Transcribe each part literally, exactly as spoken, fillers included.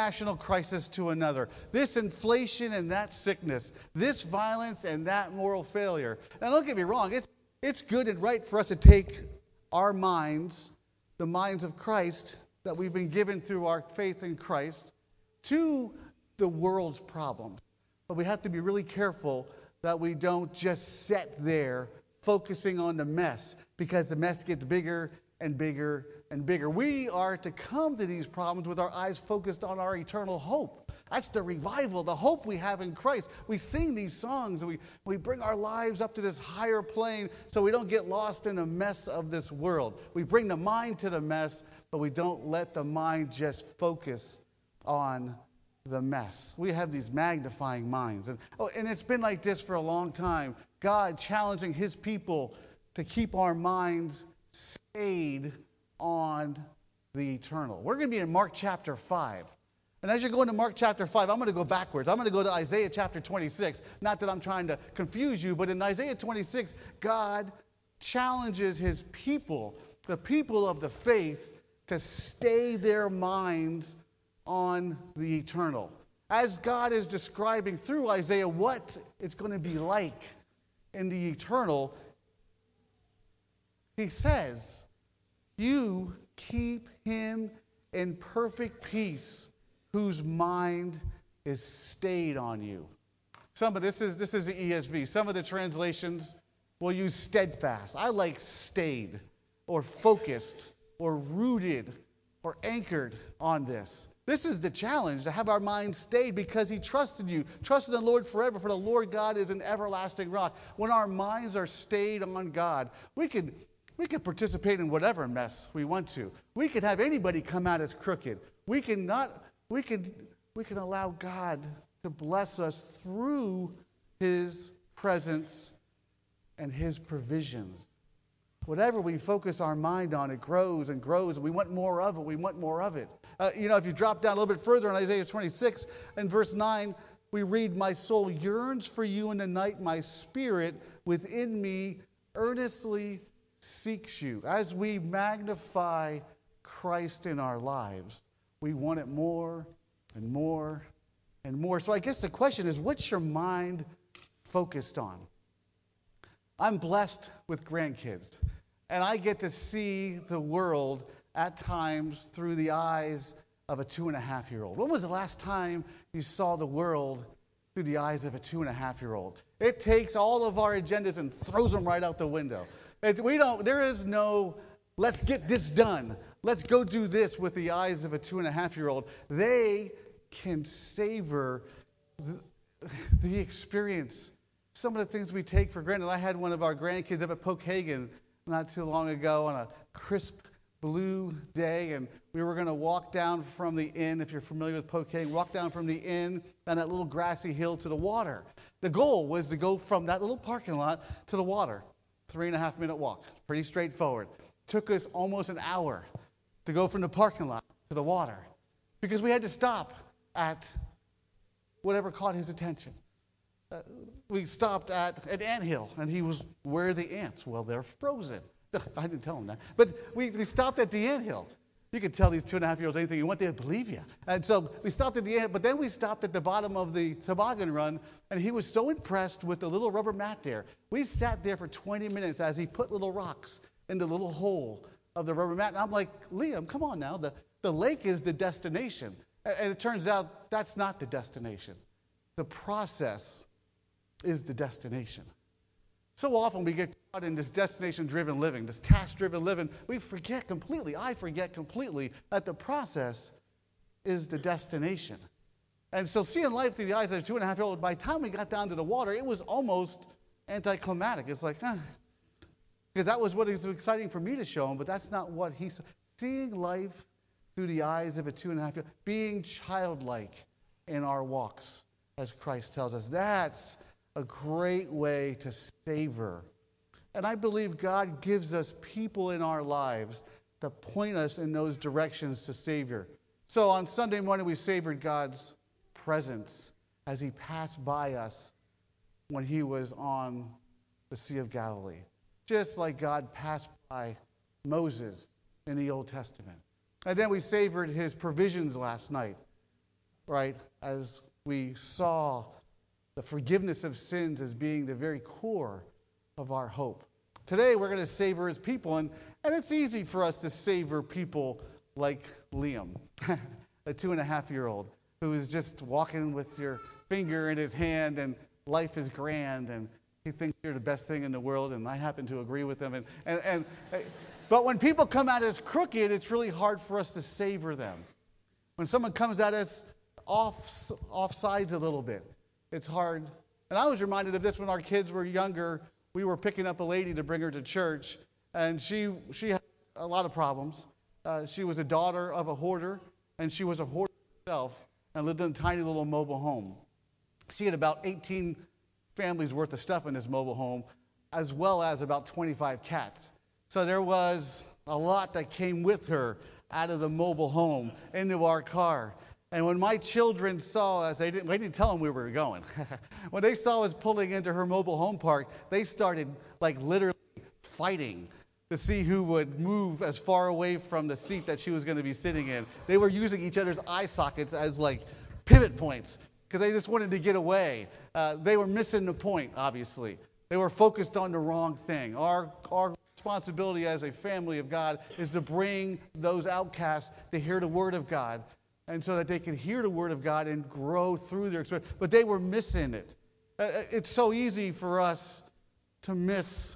national crisis to another, this inflation and that sickness, this violence and that moral failure. And don't get me wrong, it's, it's good and right for us to take our minds, the minds of Christ that we've been given through our faith in Christ, to the world's problems. But we have to be really careful that we don't just sit there focusing on the mess, because the mess gets bigger and bigger and bigger. We are to come to these problems with our eyes focused on our eternal hope. That's the revival, the hope we have in Christ. We sing these songs and we, we bring our lives up to this higher plane so we don't get lost in the mess of this world. We bring the mind to the mess, but we don't let the mind just focus on the mess. We have these magnifying minds. And, oh, and it's been like this for a long time. God challenging his people to keep our minds stayed on the eternal. We're going to be in Mark chapter five. And as you're going to Mark chapter five, I'm going to go backwards. I'm going to go to Isaiah chapter twenty-six. Not that I'm trying to confuse you, but in Isaiah twenty-six, God challenges his people, the people of the faith, to stay their minds on the eternal. As God is describing through Isaiah what it's going to be like in the eternal, he says, you keep him in perfect peace whose mind is stayed on you. Some of this is this is the E S V. Some of the translations will use steadfast. I like stayed or focused or rooted or anchored on this. This is the challenge, to have our minds stayed because he trusted you. Trust in the Lord forever, for the Lord God is an everlasting rock. When our minds are stayed on God, we can, we can participate in whatever mess we want to. We can have anybody come at us crooked. We can not, we can, we can allow God to bless us through his presence and his provisions. Whatever we focus our mind on, it grows and grows, and we want more of it. We want more of it. Uh, you know, if you drop down a little bit further in Isaiah twenty-six, in verse nine, we read, my soul yearns for you in the night, my spirit within me earnestly seeks you. As we magnify Christ in our lives, we want it more and more and more. So I guess the question is, what's your mind focused on? I'm blessed with grandkids, and I get to see the world at times through the eyes of a two and a half year old. When was the last time you saw the world through the eyes of a two and a half year old? It takes all of our agendas and throws them right out the window. It, we don't, there is no, let's get this done. Let's go do this with the eyes of a two and a half year old. They can savor the, the experience. Some of the things we take for granted. I had one of our grandkids up at Pokagon not too long ago on a crisp blue day, and we were going to walk down from the inn, if you're familiar with Pokagon, walk down from the inn down that little grassy hill to the water. The goal was to go from that little parking lot to the water. Three and a half minute walk. Pretty straightforward. Took us almost an hour to go from the parking lot to the water because we had to stop at whatever caught his attention. Uh, we stopped at an anthill, and he was, where are the ants? Well, they're frozen. I didn't tell him that. But we, we stopped at the anthill. You can tell these two and a half year olds anything you want, they'll believe you. And so we stopped at the ant, but then we stopped at the bottom of the toboggan run, and he was so impressed with the little rubber mat there. We sat there for twenty minutes as he put little rocks in the little hole of the rubber mat. And I'm like, Liam, come on now. The, the lake is the destination. And it turns out that's not the destination. The process is the destination. So often we get caught in this destination-driven living, this task-driven living. We forget completely, I forget completely, that the process is the destination. And so seeing life through the eyes of a two-and-a-half-year-old, by the time we got down to the water, it was almost anticlimactic. It's like, eh. Because that was what was exciting for me to show him, but that's not what he saw. Seeing life through the eyes of a two-and-a-half-year-old, being childlike in our walks, as Christ tells us, that's a great way to savor. And I believe God gives us people in our lives that point us in those directions to Savior. So on Sunday morning, we savored God's presence as he passed by us when he was on the Sea of Galilee. Just like God passed by Moses in the Old Testament. And then we savored his provisions last night right, as we saw the forgiveness of sins as being the very core of our hope. Today we're going to savor his people, and, and it's easy for us to savor people like Liam, a two and a half year old, who is just walking with your finger in his hand, and life is grand, and he thinks you're the best thing in the world, and I happen to agree with him. And, and, and but when people come at us crooked, it's really hard for us to savor them. When someone comes at us off, off sides a little bit, it's hard. And I was reminded of this when our kids were younger. We were picking up a lady to bring her to church, and she she had a lot of problems. Uh, she was a daughter of a hoarder, and she was a hoarder herself, and lived in a tiny little mobile home. She had about eighteen families worth of stuff in this mobile home, as well as about twenty-five cats. So there was a lot that came with her out of the mobile home into our car. And when my children saw us, they didn't, we didn't tell them where we were going. When they saw us pulling into her mobile home park, they started like literally fighting to see who would move as far away from the seat that she was going to be sitting in. They were using each other's eye sockets as like pivot points because they just wanted to get away. Uh, they were missing the point, obviously. They were focused on the wrong thing. Our, our responsibility as a family of God is to bring those outcasts to hear the word of God, and so that they can hear the word of God and grow through their experience. But they were missing it. Uh, it's so easy for us to miss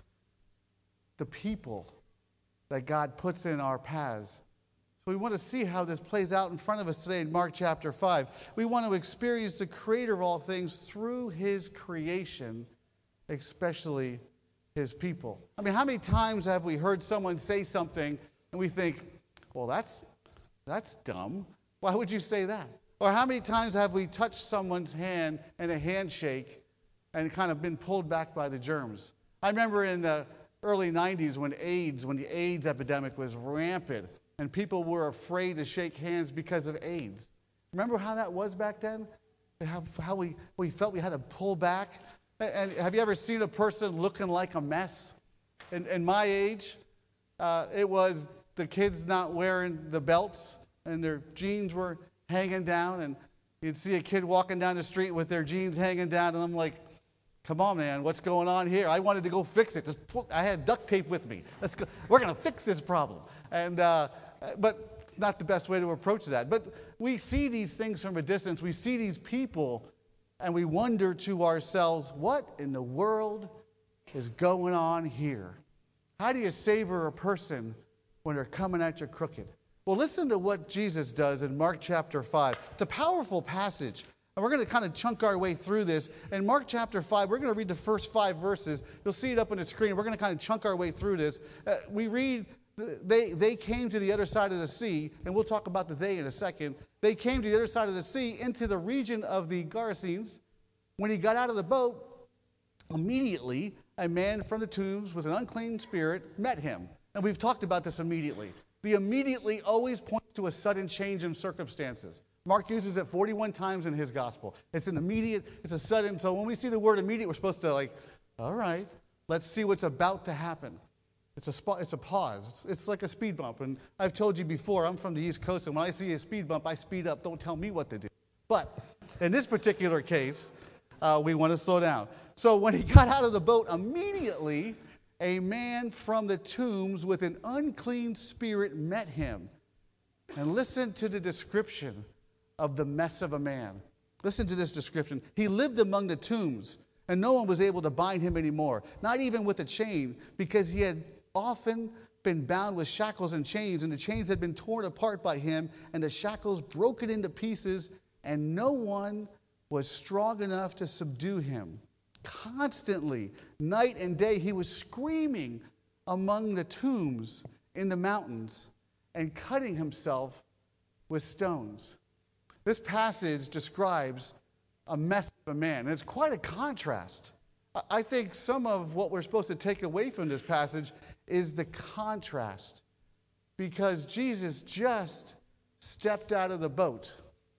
the people that God puts in our paths. So we want to see how this plays out in front of us today in Mark chapter five. We want to experience the creator of all things through his creation, especially his people. I mean, how many times have we heard someone say something and we think, well, that's that's dumb. Why would you say that? Or how many times have we touched someone's hand in a handshake and kind of been pulled back by the germs? I remember in the early nineties when AIDS, when the AIDS epidemic was rampant and people were afraid to shake hands because of AIDS. Remember how that was back then? How, how we, we felt we had to pull back? And have you ever seen a person looking like a mess? In, in my age, uh, it was the kids not wearing the belts, and their jeans were hanging down, and you'd see a kid walking down the street with their jeans hanging down, and I'm like, come on, man, what's going on here? I wanted to go fix it. Just pull, I had duct tape with me. Let's go. We're going to fix this problem. And uh, but not the best way to approach that. But we see these things from a distance. We see these people, and we wonder to ourselves, what in the world is going on here? How do you savor a person when they're coming at you crooked? Well, listen to what Jesus does in Mark chapter five. It's a powerful passage, and we're going to kind of chunk our way through this. In Mark chapter five, we're going to read the first five verses. You'll see it up on the screen. We're going to kind of chunk our way through this. Uh, we read, they, they came to the other side of the sea, and we'll talk about the they in a second. They came to the other side of the sea into the region of the Gerasenes. When he got out of the boat, immediately a man from the tombs with an unclean spirit met him. And we've talked about this immediately. The immediately always points to a sudden change in circumstances. Mark uses it forty-one times in his gospel. It's an immediate, it's a sudden. So when we see the word immediate, we're supposed to like, all right, let's see what's about to happen. It's a spot, it's a pause. It's, it's like a speed bump. And I've told you before, I'm from the East Coast, and when I see a speed bump, I speed up. Don't tell me what to do. But in this particular case, uh, we want to slow down. So when he got out of the boat, immediately a man from the tombs with an unclean spirit met him. And listen to the description of the mess of a man. Listen to this description. He lived among the tombs, and no one was able to bind him anymore, not even with a chain, because he had often been bound with shackles and chains, and the chains had been torn apart by him, and the shackles broken into pieces, and no one was strong enough to subdue him. Constantly, night and day, he was screaming among the tombs in the mountains and cutting himself with stones. This passage describes a mess of a man, and it's quite a contrast. I think some of what we're supposed to take away from this passage is the contrast, because Jesus just stepped out of the boat.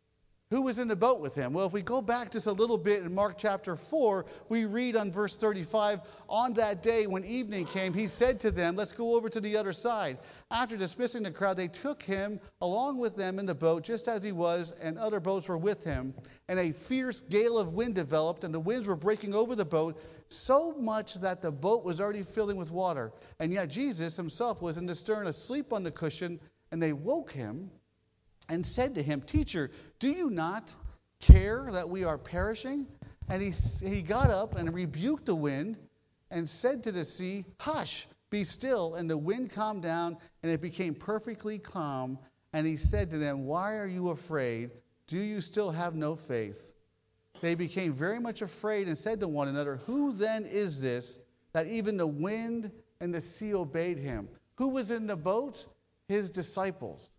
Who was in the boat with him? Well, if we go back just a little bit in Mark chapter four, we read on verse thirty-five, on that day when evening came, he said to them, let's go over to the other side. After dismissing the crowd, they took him along with them in the boat, just as he was, and other boats were with him. And a fierce gale of wind developed, and the winds were breaking over the boat, so much that the boat was already filling with water. And yet Jesus himself was in the stern, asleep on the cushion, and they woke him and said to him, Teacher, do you not care that we are perishing? And he, he got up and rebuked the wind and said to the sea, Hush, be still. And the wind calmed down, and it became perfectly calm. And he said to them, Why are you afraid? Do you still have no faith? They became very much afraid and said to one another, Who then is this that even the wind and the sea obeyed him? Who was in the boat? His disciples.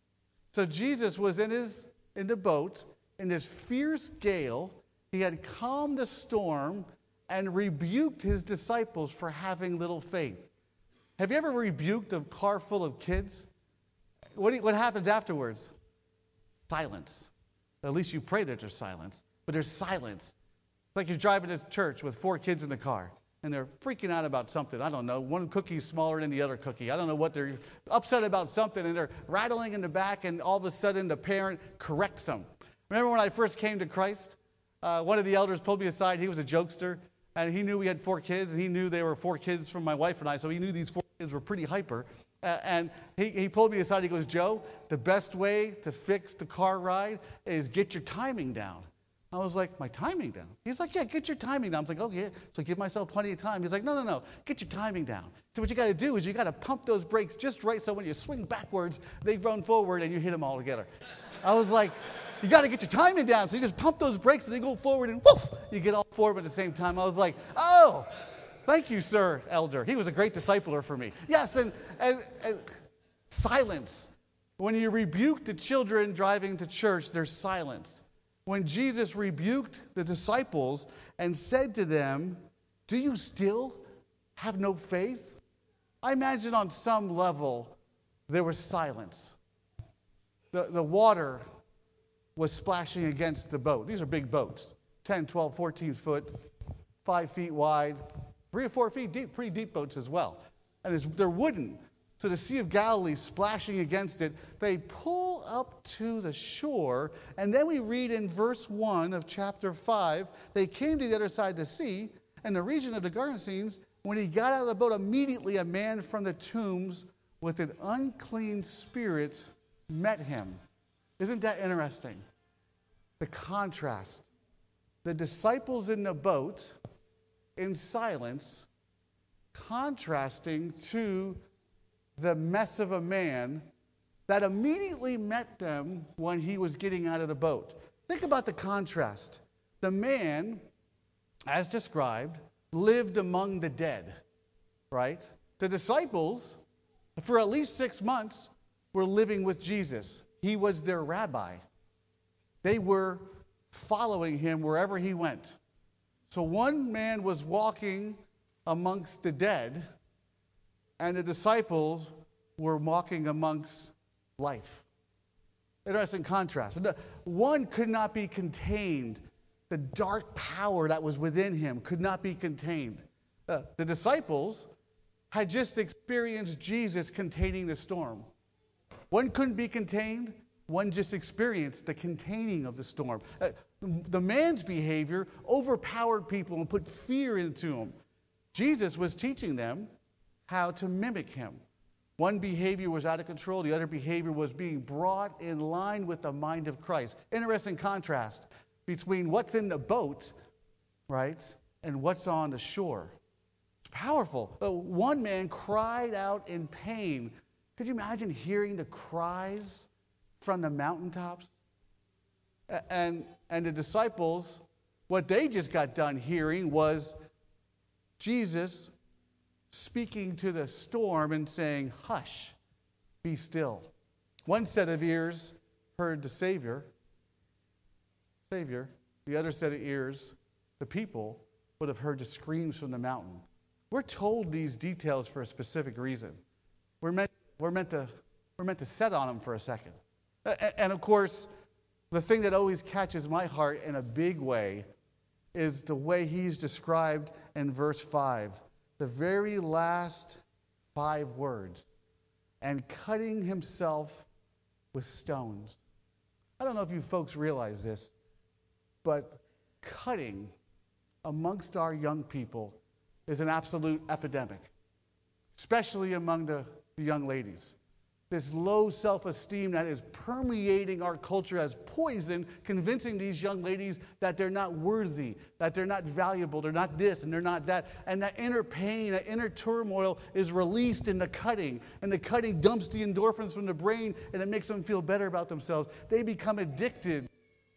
So Jesus was in his in the boat in this fierce gale. He had calmed the storm and rebuked his disciples for having little faith. Have you ever rebuked a car full of kids? What, do you, what happens afterwards? Silence. At least you pray that there's silence, but there's silence. It's like you're driving to church with four kids in the car, and they're freaking out about something. I don't know. One cookie's smaller than the other cookie. I don't know what they're upset about something, and they're rattling in the back, and all of a sudden the parent corrects them. Remember when I first came to Christ? Uh, one of the elders pulled me aside. He was a jokester, and he knew we had four kids, and he knew they were four kids from my wife and I, so he knew these four kids were pretty hyper. Uh, and he, he pulled me aside. He goes, Joe, the best way to fix the car ride is get your timing down. I was like, my timing down? He's like, yeah, get your timing down. I was like, okay, so give myself plenty of time. He's like, no, no, no, get your timing down. So what you got to do is you got to pump those brakes just right so when you swing backwards, they run forward and you hit them all together. I was like, you got to get your timing down. So you just pump those brakes and they go forward and woof, you get all four of them at the same time. I was like, oh, thank you, sir, elder. He was a great discipler for me. Yes, and, and, and silence. When you rebuke the children driving to church, there's silence. When Jesus rebuked the disciples and said to them, do you still have no faith? I imagine on some level there was silence. The, the water was splashing against the boat. These are big boats, ten, twelve, fourteen foot, five feet wide, three or four feet deep, pretty deep boats as well. And it's, they're wooden. So the Sea of Galilee splashing against it, they pull up to the shore, and then we read in verse one of chapter five, they came to the other side of the sea, and the region of the Gerasenes. When he got out of the boat, immediately a man from the tombs with an unclean spirit met him. Isn't that interesting? The contrast. The disciples in the boat, in silence, contrasting to the mess of a man that immediately met them when he was getting out of the boat. Think about the contrast. The man, as described, lived among the dead, right? The disciples, for at least six months, were living with Jesus. He was their rabbi. They were following him wherever he went. So one man was walking amongst the dead, and the disciples were walking amongst life. Interesting contrast. One could not be contained. The dark power that was within him could not be contained. Uh, the disciples had just experienced Jesus containing the storm. One couldn't be contained. One just experienced the containing of the storm. Uh, the man's behavior overpowered people and put fear into them. Jesus was teaching them how to mimic him. One behavior was out of control. The other behavior was being brought in line with the mind of Christ. Interesting contrast between what's in the boat, right, and what's on the shore. It's powerful. Uh, one man cried out in pain. Could you imagine hearing the cries from the mountaintops? And, and the disciples, what they just got done hearing was Jesus speaking to the storm and saying, hush, be still. One set of ears heard the Savior, Savior. The other set of ears, the people, would have heard the screams from the mountain. We're told these details for a specific reason. We're meant, we're meant, to, we're meant to set on them for a second. And of course, the thing that always catches my heart in a big way is the way he's described in verse five. The very last five words. And cutting himself with stones. I don't know if you folks realize this, but cutting amongst our young people is an absolute epidemic, especially among the, the young ladies. This low self-esteem that is permeating our culture as poison, convincing these young ladies that they're not worthy, that they're not valuable, they're not this and they're not that. And that inner pain, that inner turmoil is released in the cutting. And the cutting dumps the endorphins from the brain and it makes them feel better about themselves. They become addicted.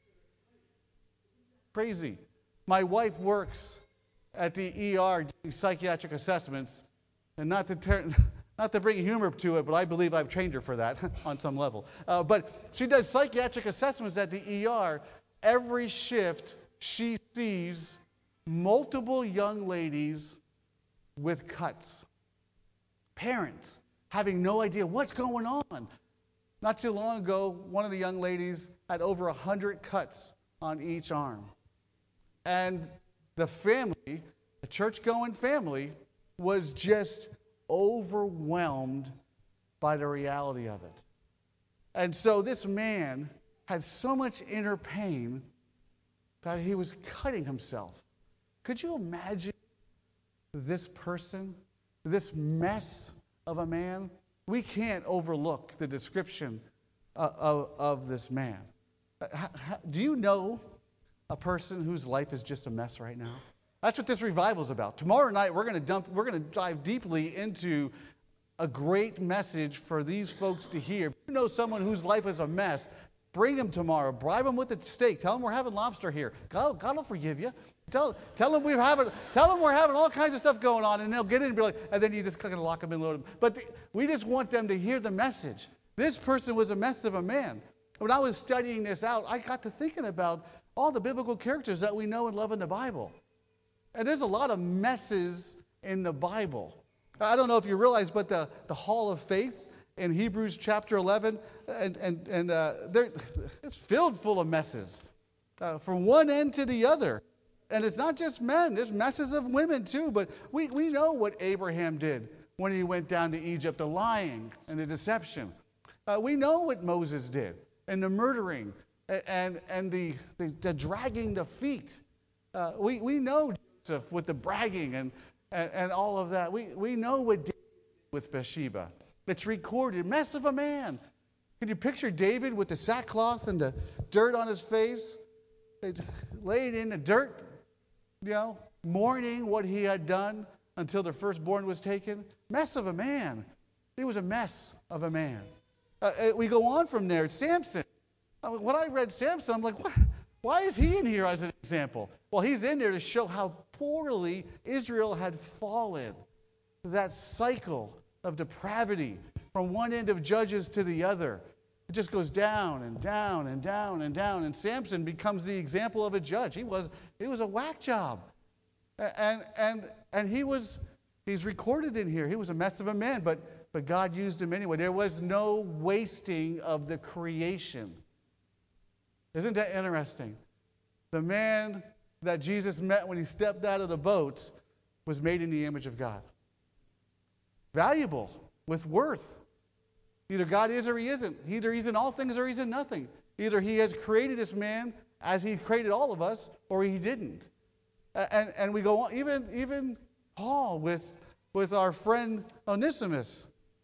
Crazy. My wife works at the E R doing psychiatric assessments, and not to turn... Not to bring humor to it, but I believe I've trained her for that on some level. Uh, but she does psychiatric assessments at the E R. Every shift, she sees multiple young ladies with cuts. Parents having no idea what's going on. Not too long ago, one of the young ladies had over one hundred cuts on each arm. And the family, a church-going family, was just overwhelmed by the reality of it. And so this man had so much inner pain that he was cutting himself. Could you imagine this person, this mess of a man? We can't overlook the description of, of, of this man. Do you know a person whose life is just a mess right now? That's what this revival is about. Tomorrow night, we're going to dump, we're going to dive deeply into a great message for these folks to hear. If you know someone whose life is a mess, bring them tomorrow. Bribe them with a steak. Tell them we're having lobster here. God, God will forgive you. Tell, tell them we're having, tell them we're having all kinds of stuff going on, and they'll get in and be like, and then you just kind of lock them and load them. But the, we just want them to hear the message. This person was a mess of a man. When I was studying this out, I got to thinking about all the biblical characters that we know and love in the Bible. And there's a lot of messes in the Bible. I don't know if you realize, but the, the Hall of Faith in Hebrews chapter eleven, and, and, and uh, it's filled full of messes uh, from one end to the other. And it's not just men. There's messes of women too. But we, we know what Abraham did when he went down to Egypt, the lying and the deception. Uh, we know what Moses did, and the murdering, and, and, and the, the, the dragging the feet. Uh, we, we know with the bragging and, and, and all of that. We, we know what David did with Bathsheba. It's recorded. Mess of a man. Can you picture David with the sackcloth and the dirt on his face? They laid in the dirt, you know, mourning what he had done until the firstborn was taken. Mess of a man. He was a mess of a man. Uh, we go on from there. Samson. Uh, when I read Samson, I'm like, what? Why is he in here as an example? Well, he's in there to show how poorly Israel had fallen. That cycle of depravity from one end of Judges to the other. It just goes down and down and down and down. And Samson becomes the example of a judge. He was, he was a whack job. And, and, and he was, he's recorded in here. He was a mess of a man, but, but God used him anyway. There was no wasting of the creation. Isn't that interesting? The man that Jesus met when he stepped out of the boat was made in the image of God. Valuable, with worth. Either God is or he isn't. Either he's in all things or he's in nothing. Either he has created this man as he created all of us, or he didn't. And, and we go on, even, even Paul with, with our friend Onesimus,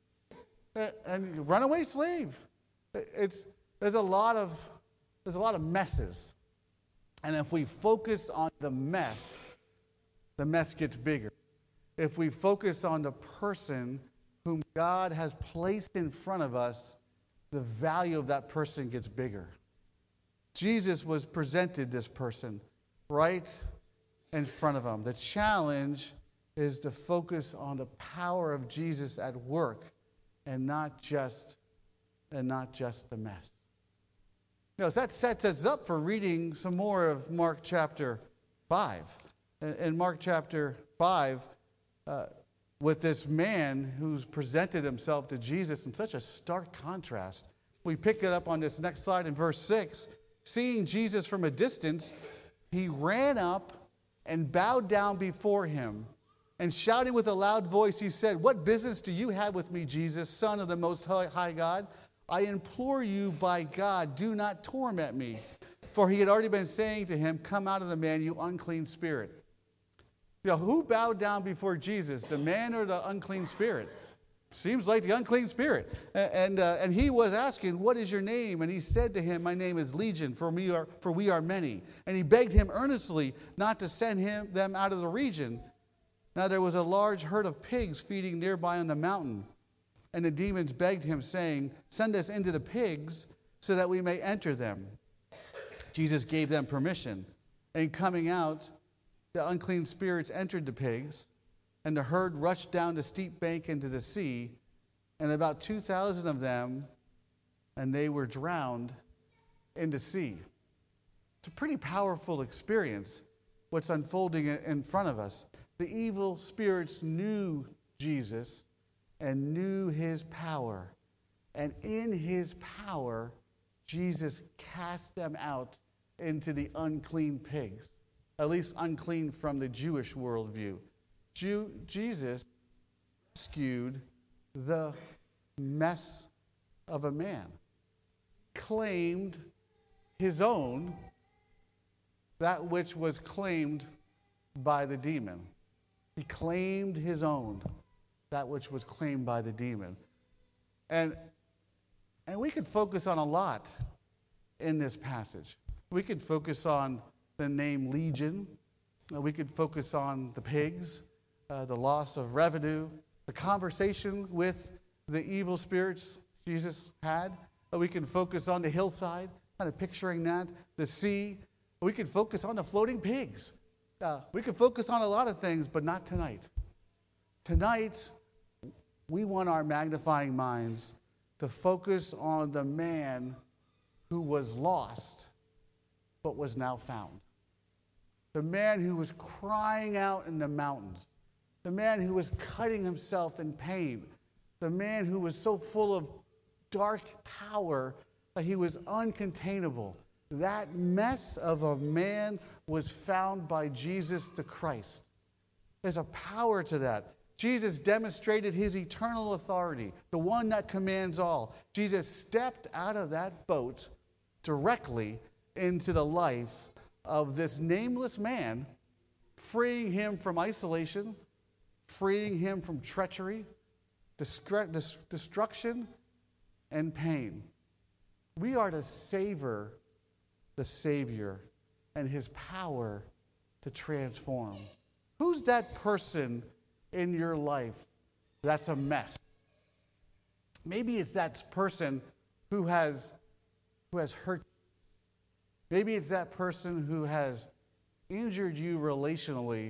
and runaway slave. It's, there's a lot of There's a lot of messes. And if we focus on the mess, the mess gets bigger. If we focus on the person whom God has placed in front of us, the value of that person gets bigger. Jesus was presented this person right in front of him. The challenge is to focus on the power of Jesus at work and not just, and not just the mess. You know, so that sets us up for reading some more of Mark chapter five. In Mark chapter five, uh, with this man who's presented himself to Jesus in such a stark contrast. We pick it up on this next slide in verse six. Seeing Jesus from a distance, he ran up and bowed down before him. And shouting with a loud voice, he said, "What business do you have with me, Jesus, Son of the Most High God? I implore you by God, do not torment me." For he had already been saying to him, "Come out of the man, you unclean spirit." You know, who bowed down before Jesus, the man or the unclean spirit? Seems like the unclean spirit. And, uh, and he was asking, "What is your name?" And he said to him, "My name is Legion, for we are, for we are many." And he begged him earnestly not to send him them out of the region. Now there was a large herd of pigs feeding nearby on the mountain. And the demons begged him, saying, "Send us into the pigs so that we may enter them." Jesus gave them permission. And coming out, the unclean spirits entered the pigs, and the herd rushed down the steep bank into the sea, and about two thousand of them, and they were drowned in the sea. It's a pretty powerful experience, what's unfolding in front of us. The evil spirits knew Jesus and knew his power. And in his power, Jesus cast them out into the unclean pigs, at least unclean from the Jewish worldview. Jew, Jesus rescued the mess of a man, claimed his own, that which was claimed by the demon. He claimed his own, that which was claimed by the demon. And, and we could focus on a lot in this passage. We could focus on the name Legion. We could focus on the pigs, uh, the loss of revenue, the conversation with the evil spirits Jesus had. Uh, we can focus on the hillside, kind of picturing that, the sea. We could focus on the floating pigs. Uh, we could focus on a lot of things, but not tonight. Tonight, we want our magnifying minds to focus on the man who was lost, but was now found. The man who was crying out in the mountains. The man who was cutting himself in pain. The man who was so full of dark power that he was uncontainable. That mess of a man was found by Jesus the Christ. There's a power to that. Jesus demonstrated his eternal authority, the one that commands all. Jesus stepped out of that boat directly into the life of this nameless man, freeing him from isolation, freeing him from treachery, destruction, and pain. We are to savor the Savior and his power to transform. Who's that person in your life that's a mess? Maybe it's that person who has, who has hurt you. Maybe it's that person who has injured you relationally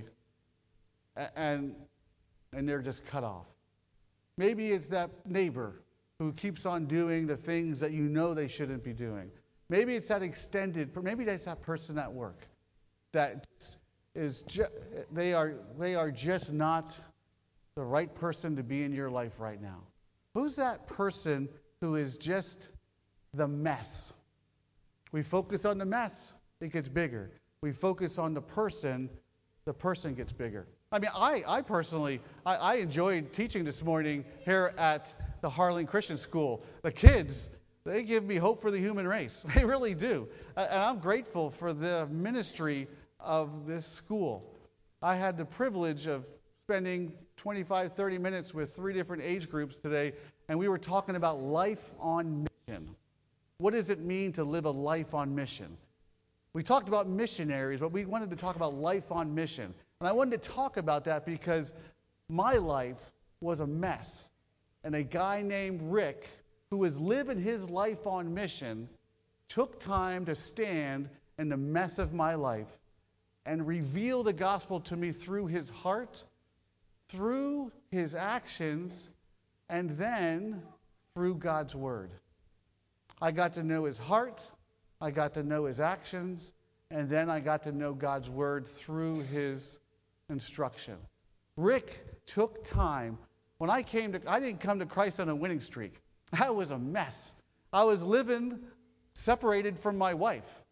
and, and they're just cut off. Maybe it's that neighbor who keeps on doing the things that you know they shouldn't be doing. Maybe it's that extended, maybe that's that person at work that is ju- they are they are just not the right person to be in your life right now. Who's that person who is just the mess? We focus on the mess, it gets bigger. We focus on the person, the person gets bigger. I mean, I, I personally, I, I enjoyed teaching this morning here at the Harlan Christian School. The kids, they give me hope for the human race. They really do. And I'm grateful for the ministry of this school. I had the privilege of spending twenty-five, thirty minutes with three different age groups today, and we were talking about life on mission. What does it mean to live a life on mission? We talked about missionaries, but we wanted to talk about life on mission. And I wanted to talk about that because my life was a mess. And a guy named Rick, who was living his life on mission, took time to stand in the mess of my life and reveal the gospel to me through his heart, through his actions, and then through God's word. I got to know his heart, I got to know his actions, and then I got to know God's word through his instruction. Rick took time. When I came to, I didn't come to Christ on a winning streak. I was a mess. I was living separated from my wife.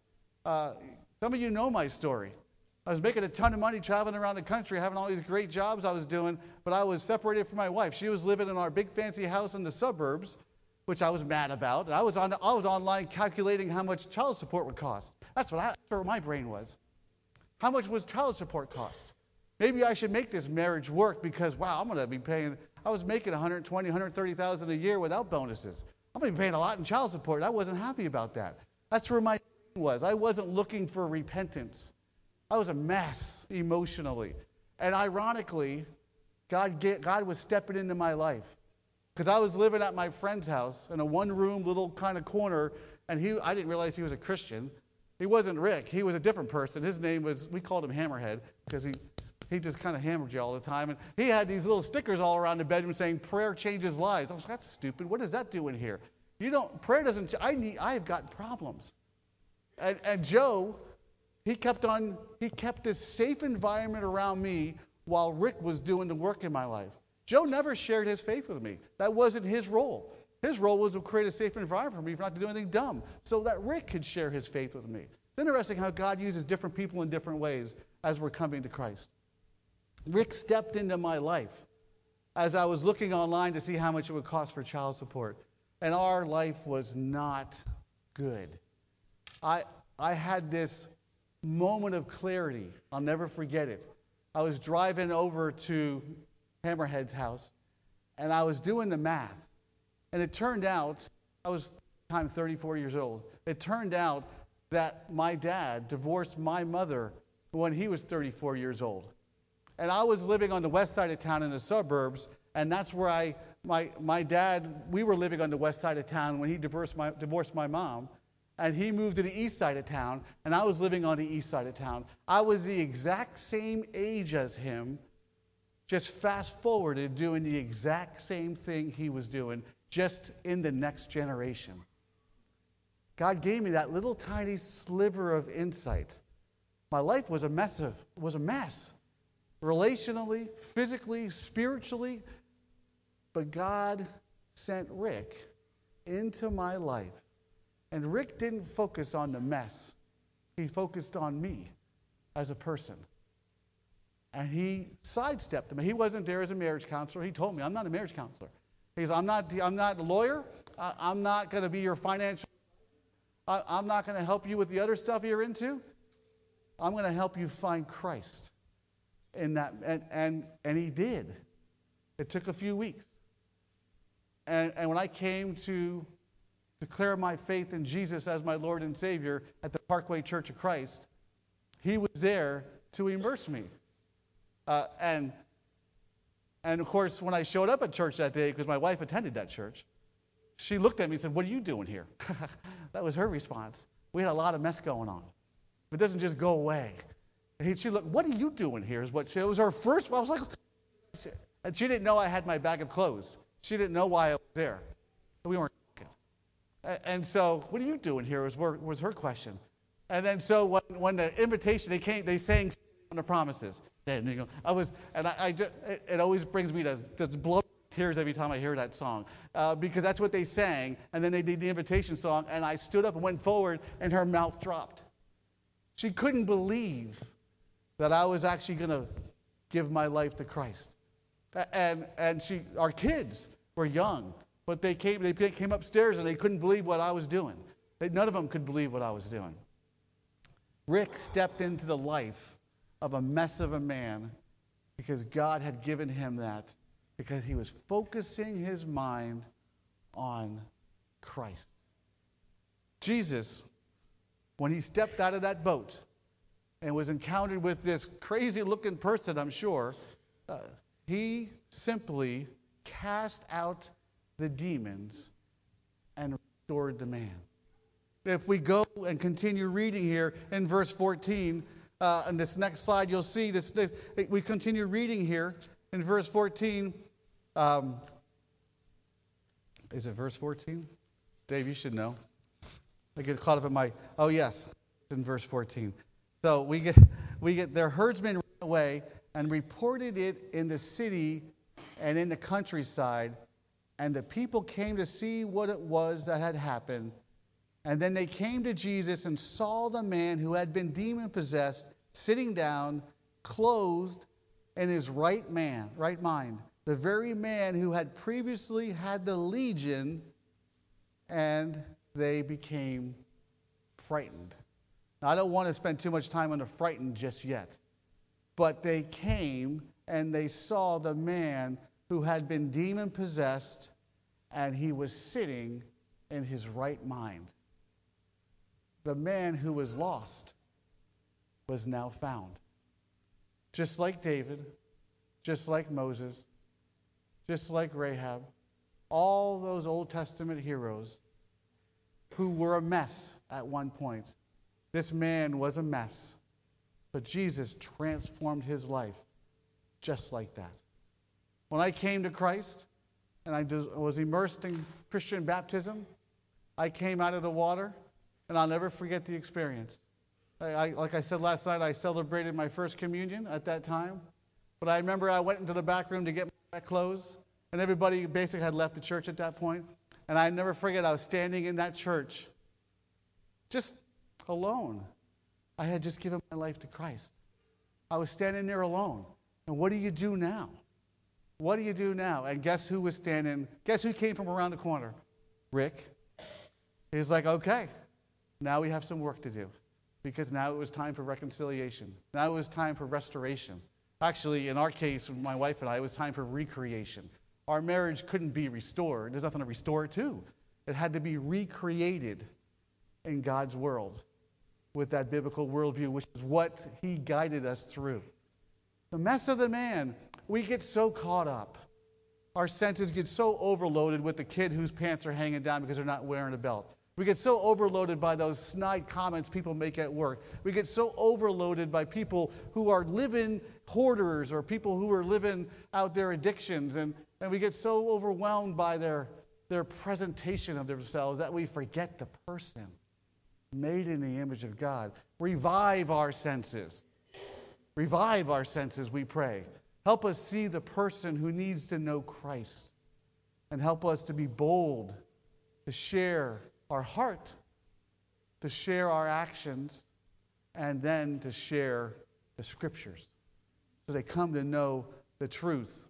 Uh, some of you know my story. I was making a ton of money traveling around the country, having all these great jobs I was doing, but I was separated from my wife. She was living in our big fancy house in the suburbs, which I was mad about. And I was on, I was online calculating how much child support would cost. That's what I, that's where my brain was. How much was child support cost? Maybe I should make this marriage work because, wow, I'm going to be paying, I was making one hundred twenty thousand dollars, one hundred thirty thousand dollars a year without bonuses. I'm going to be paying a lot in child support. I wasn't happy about that. That's where my brain was. I wasn't looking for repentance. I was a mess emotionally. And ironically, God, get, God was stepping into my life. Because I was living at my friend's house in a one-room little kind of corner, and he, I didn't realize he was a Christian. He wasn't Rick. He was a different person. His name was, we called him Hammerhead, because he, he just kind of hammered you all the time. And he had these little stickers all around the bedroom saying, prayer changes lives. I was like, that's stupid. What does that do in here? You don't, prayer doesn't, I need, I've got problems. And, and Joe, he kept on, he kept this safe environment around me while Rick was doing the work in my life. Joe never shared his faith with me. That wasn't his role. His role was to create a safe environment for me for not to do anything dumb so that Rick could share his faith with me. It's interesting how God uses different people in different ways as we're coming to Christ. Rick stepped into my life as I was looking online to see how much it would cost for child support. And our life was not good. I, I had this moment of clarity. I'll never forget it. I was driving over to Hammerhead's house, and I was doing the math. And it turned out, I was time thirty-four years old, it turned out that my dad divorced my mother when he was thirty-four years old. And I was living on the west side of town in the suburbs, and that's where I, my, my dad, we were living on the west side of town when he divorced my, divorced my mom, and he moved to the east side of town, and I was living on the east side of town. I was the exact same age as him, just fast forwarded doing the exact same thing he was doing, just in the next generation. God gave me that little tiny sliver of insight. My life was a mess of, was a mess. Relationally, physically, spiritually. But God sent Rick into my life. And Rick didn't focus on the mess. He focused on me as a person. And he sidestepped him. He wasn't there as a marriage counselor. He told me, I'm not a marriage counselor. He goes, I'm not, I'm not a lawyer. I, I'm not going to be your financial. I, I'm not going to help you with the other stuff you're into. I'm going to help you find Christ in that. And, and, and he did. It took a few weeks. And, and when I came to declare my faith in Jesus as my Lord and Savior at the Parkway Church of Christ, he was there to immerse me. Uh, and, and of course, when I showed up at church that day, because my wife attended that church, she looked at me and said, what are you doing here? That was her response. We had a lot of mess going on. It doesn't just go away. And he, she looked, what are you doing here? Is what she, it was her first, I was like, and she didn't know I had my bag of clothes. She didn't know why I was there. We weren't talking. And so, what are you doing here was, was her question. And then so when, when the invitation, they came, they sang on the promises. And you go, I was, and I, I just, it, it always brings me to, to blow tears every time I hear that song, uh, because that's what they sang, and then they did the invitation song, and I stood up and went forward, and her mouth dropped. She couldn't believe that I was actually going to give my life to Christ. And and she, our kids were young, but they came they came upstairs and they couldn't believe what I was doing. They, none of them could believe what I was doing. Rick stepped into the life of a mess of a man because God had given him that, because he was focusing his mind on Christ. Jesus, when he stepped out of that boat and was encountered with this crazy-looking person, I'm sure, uh, he simply cast out the demons and restored the man. If we go and continue reading here in verse fourteen, uh, on this next slide, you'll see this. this we continue reading here in verse fourteen. Um, is it verse fourteen? Dave, you should know. I get caught up in my. Oh yes, it's in verse fourteen. So we get we get their herdsmen ran away and reported it in the city and in the countryside, and the people came to see what it was that had happened, And then they came to Jesus and saw the man who had been demon-possessed sitting down, clothed in his right man, right mind, the very man who had previously had the legion, and they became frightened. Now, I don't want to spend too much time on the frightened just yet, but they came and they saw the man who had been demon-possessed, and he was sitting in his right mind. The man who was lost was now found. Just like David, just like Moses, just like Rahab, all those Old Testament heroes who were a mess at one point. This man was a mess, but Jesus transformed his life just like that. When I came to Christ and I was immersed in Christian baptism, I came out of the water, and I'll never forget the experience. I, I, like I said last night, I celebrated my first communion at that time, but I remember I went into the back room to get my clothes, and everybody basically had left the church at that point. And I never forget, I was standing in that church, just alone. I had just given my life to Christ. I was standing there alone. And what do you do now? What do you do now? And guess who was standing? Guess who came from around the corner? Rick. He was like, okay, now we have some work to do. Because now it was time for reconciliation. Now it was time for restoration. Actually, in our case, my wife and I, it was time for recreation. Our marriage couldn't be restored. There's nothing to restore it to. It had to be recreated in God's world with that biblical worldview, which is what he guided us through. The mess of the man, we get so caught up. Our senses get so overloaded with the kid whose pants are hanging down because they're not wearing a belt. We get so overloaded by those snide comments people make at work. We get so overloaded by people who are living hoarders or people who are living out their addictions. And, and we get so overwhelmed by their, their presentation of themselves that we forget the person made in the image of God. Revive our senses. Revive our senses, we pray. Help us see the person who needs to know Christ. And help us to be bold, to share our heart, to share our actions, and then to share the scriptures so they come to know the truth.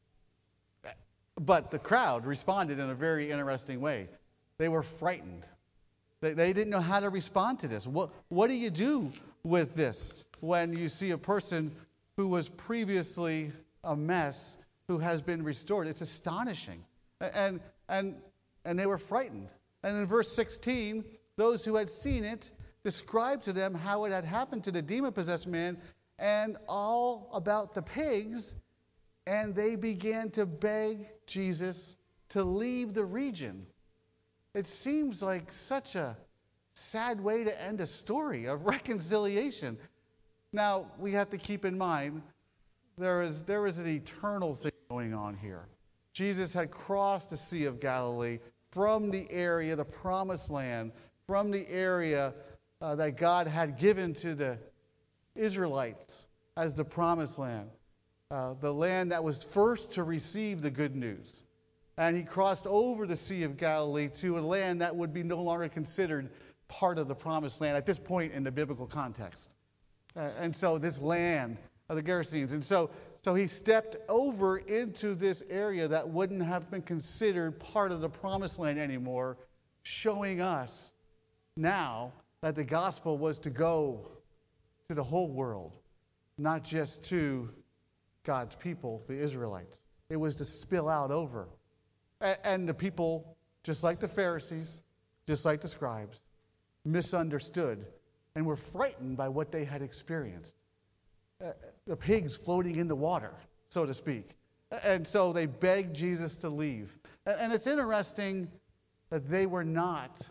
But the crowd responded in a very interesting way. They were frightened. They, they didn't know how to respond to this. What, what do you do with this when you see a person who was previously a mess who has been restored? It's astonishing. And, and, and they were frightened. And in verse sixteen, those who had seen it described to them how it had happened to the demon-possessed man and all about the pigs, and they began to beg Jesus to leave the region. It seems like such a sad way to end a story of reconciliation. Now, we have to keep in mind, there is, there is an eternal thing going on here. Jesus had crossed the Sea of Galilee from the area, the promised land, from the area uh, that God had given to the Israelites as the promised land, uh, the land that was first to receive the good news. And he crossed over the Sea of Galilee to a land that would be no longer considered part of the promised land at this point in the biblical context. Uh, and so this land of the Gerasenes. And so, so he stepped over into this area that wouldn't have been considered part of the promised land anymore, showing us now that the gospel was to go to the whole world, not just to God's people, the Israelites. It was to spill out over. And the people, just like the Pharisees, just like the scribes, misunderstood and were frightened by what they had experienced. Uh, the pigs floating in the water, so to speak. And so they begged Jesus to leave. And it's interesting that they were not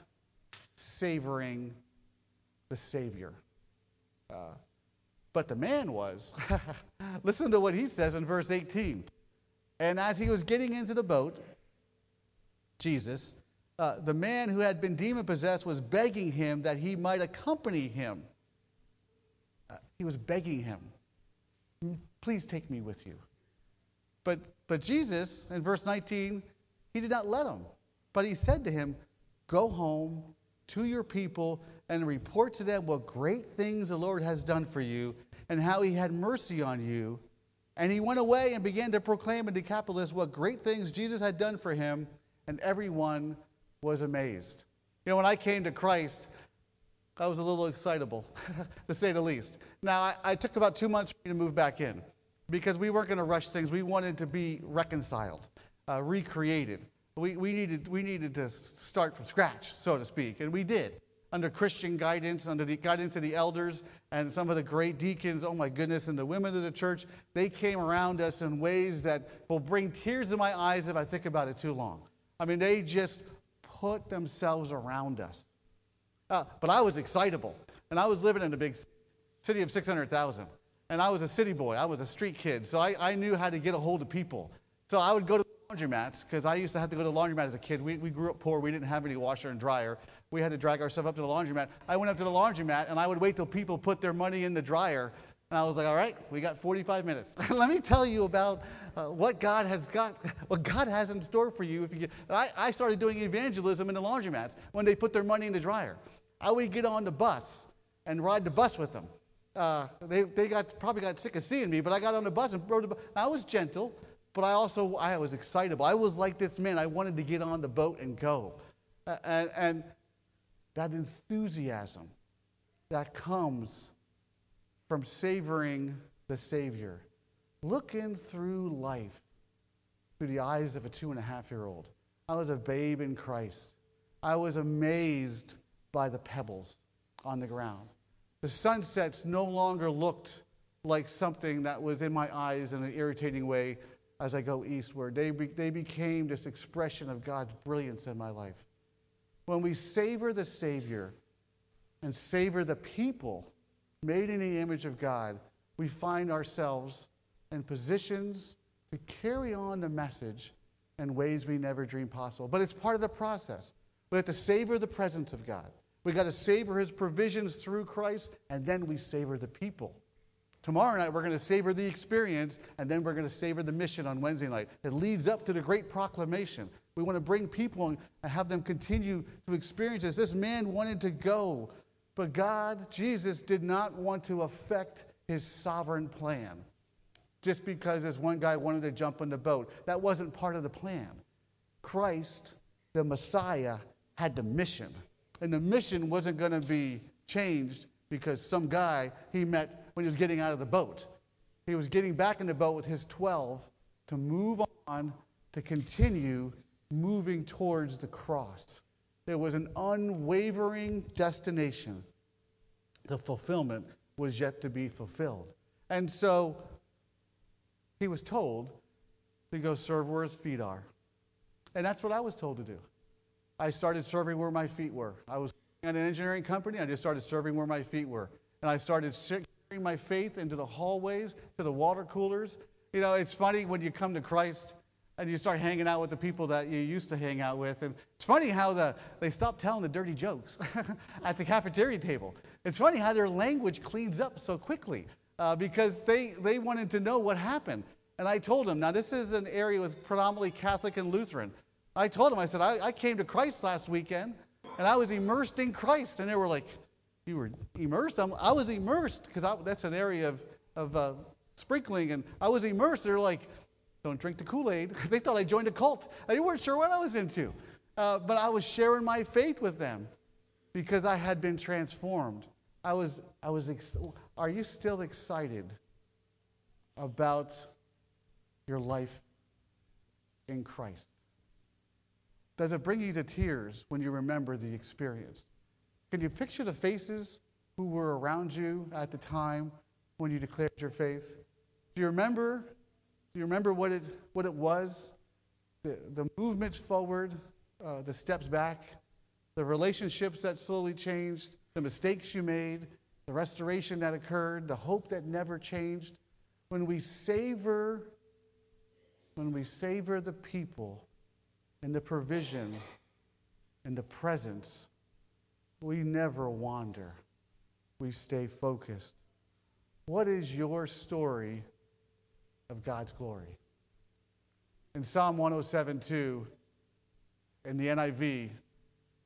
savoring the Savior. Uh, but the man was. Listen to what he says in verse eighteen. And as he was getting into the boat, Jesus, uh, the man who had been demon-possessed was begging him that he might accompany him. Uh, he was begging him, please take me with you. But, but Jesus, in verse nineteen, he did not let him. But he said to him, go home to your people and report to them what great things the Lord has done for you and how he had mercy on you. And he went away and began to proclaim in Decapolis what great things Jesus had done for him, and everyone was amazed. You know, when I came to Christ, I was a little excitable, to say the least. Now, I, I took about two months for me to move back in because we weren't going to rush things. We wanted to be reconciled, uh, recreated. We, we, needed, we needed to start from scratch, so to speak, and we did. Under Christian guidance, under the guidance of the elders and some of the great deacons, oh my goodness, and the women of the church, they came around us in ways that will bring tears to my eyes if I think about it too long. I mean, they just put themselves around us. Uh, but I was excitable, and I was living in a big city of six hundred thousand, and I was a city boy. I was a street kid, so I, I knew how to get a hold of people. So I would go to laundromats, because I used to have to go to the laundromat as a kid. We, we grew up poor. We didn't have any washer and dryer. We had to drag ourselves up to the laundromat. I went up to the laundromat, and I would wait till people put their money in the dryer. And I was like, all right, we got forty-five minutes. Let me tell you about uh, what God has got, what God has in store for you. If you get, I, I started doing evangelism in the laundromats when they put their money in the dryer. I would get on the bus and ride the bus with them. Uh, they they got probably got sick of seeing me, but I got on the bus and rode the bus. I was gentle, but I also I was excitable. I was like this man. I wanted to get on the boat and go. Uh, and, and that enthusiasm that comes from savoring the Savior, looking through life through the eyes of a two and a half year old. I was a babe in Christ. I was amazed by the pebbles on the ground. The sunsets no longer looked like something that was in my eyes in an irritating way as I go eastward. They, be, they became this expression of God's brilliance in my life. When we savor the Savior and savor the people made in the image of God, we find ourselves in positions to carry on the message in ways we never dreamed possible. But it's part of the process. We have to savor the presence of God. We got to savor his provisions through Christ, and then we savor the people. Tomorrow night, we're going to savor the experience, and then we're going to savor the mission on Wednesday night. It leads up to the great proclamation. We want to bring people and have them continue to experience this. This man wanted to go, but God, Jesus, did not want to affect his sovereign plan just because this one guy wanted to jump in the boat. That wasn't part of the plan. Christ, the Messiah, had the mission. And the mission wasn't going to be changed because some guy he met when he was getting out of the boat. He was getting back in the boat with his twelve to move on, to continue moving towards the cross. There was an unwavering destination. The fulfillment was yet to be fulfilled. And so he was told to go serve where his feet are. And that's what I was told to do. I started serving where my feet were. I was at an engineering company. I just started serving where my feet were. And I started carrying my faith into the hallways, to the water coolers. You know, it's funny when you come to Christ and you start hanging out with the people that you used to hang out with. And it's funny how the, they stopped telling the dirty jokes at the cafeteria table. It's funny how their language cleans up so quickly uh, because they, they wanted to know what happened. And I told them, now this is an area with predominantly Catholic and Lutheran. I told them, I said, I, I came to Christ last weekend, and I was immersed in Christ. And they were like, you were immersed? I'm, I was immersed, because that's an area of, of uh, sprinkling, and I was immersed. They're like, don't drink the Kool-Aid. They thought I joined a cult. They weren't sure what I was into. Uh, but I was sharing my faith with them because I had been transformed. I was, I was. Ex- Are you still excited about your life in Christ? Does it bring you to tears when you remember the experience? Can you picture the faces who were around you at the time when you declared your faith? Do you remember? Do you remember what it what it was? The, the movements forward, uh, the steps back, the relationships that slowly changed, the mistakes you made, the restoration that occurred, the hope that never changed. When we savor, when we savor the people and the provision and the presence, we never wander. We stay focused. What is your story of God's glory? In Psalm one oh seven two, in the N I V,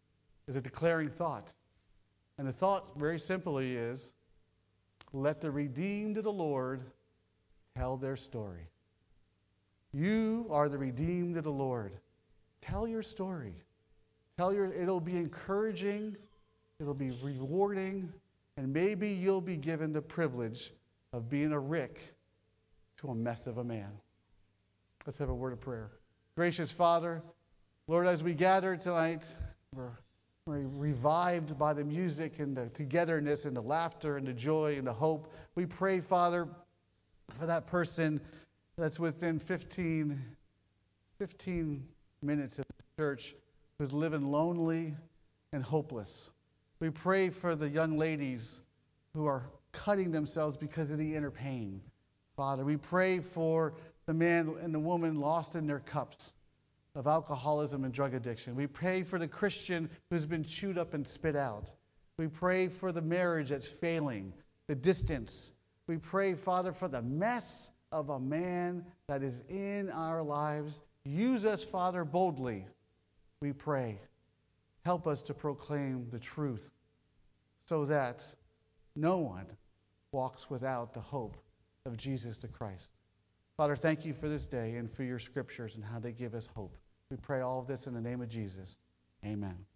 is a declaring thought. And the thought, very simply, is, let the redeemed of the Lord tell their story. You are the redeemed of the Lord. Tell your story. Tell your, it'll be encouraging, it'll be rewarding, and maybe you'll be given the privilege of being a Rick to a mess of a man. Let's have a word of prayer. Gracious Father, Lord, as we gather tonight, we're, we're revived by the music and the togetherness and the laughter and the joy and the hope. We pray, Father, for that person that's within fifteen, fifteen minutes of the church who's living lonely and hopeless. We pray for the young ladies who are cutting themselves because of the inner pain. Father, we pray for the man and the woman lost in their cups of alcoholism and drug addiction. We pray for the Christian who's been chewed up and spit out. We pray for the marriage that's failing, the distance. We pray, Father, for the mess of a man that is in our lives. Use us, Father, boldly, we pray. Help us to proclaim the truth so that no one walks without the hope of Jesus the Christ. Father, thank you for this day and for your scriptures and how they give us hope. We pray all of this in the name of Jesus. Amen.